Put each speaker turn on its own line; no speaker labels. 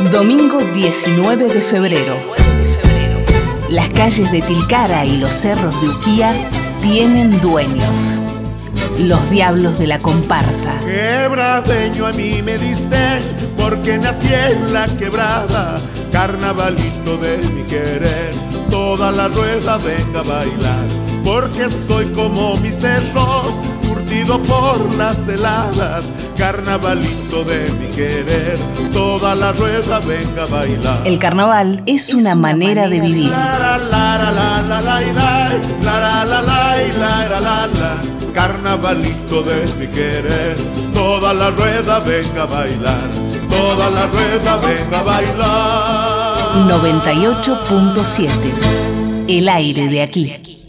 Domingo 19 de febrero. Las calles de Tilcara y los cerros de Uquía tienen dueños. Los diablos de la comparsa.
Quebradeño a mí me dicen, porque nací en la quebrada, carnavalito de mi querer, toda la rueda venga a bailar, porque soy como mis cerros, curtido por las heladas, carnavalito de mi querer, toda la rueda venga a bailar.
El carnaval es una manera de vivir.
Carnavalito de mi querer, toda la rueda venga a bailar, toda la rueda venga a bailar.
98.7. El aire de aquí.